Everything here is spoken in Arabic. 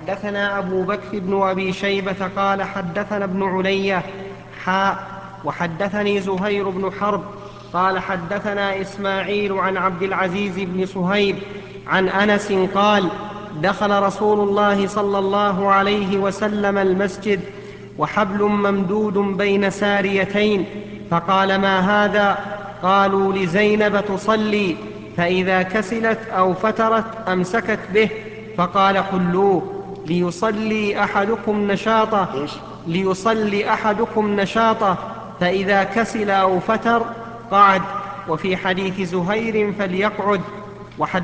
حدثنا أبو بكر بن أبي شيبة قال حدثنا ابن علية وحدثني زهير بن حرب قال حدثنا إسماعيل عن عبد العزيز بن صهيب عن أنس قال دخل رسول الله صلى الله عليه وسلم المسجد وحبل ممدود بين ساريتين، فقال: ما هذا؟ قالوا: لزينب تصلي، فإذا كسلت أو فترت أمسكت به، فقال: حلوه ليصلي أحدكم نشاطه، فإذا كسل أو فتر قعد. وفي حديث زهير: فليقعد.